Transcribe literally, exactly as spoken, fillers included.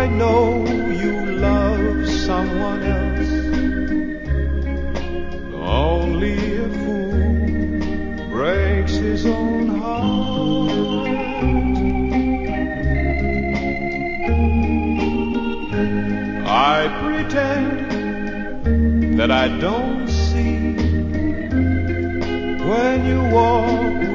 know you love someone else. Only a fool breaks his own heart. I pretend that I don't see when you walk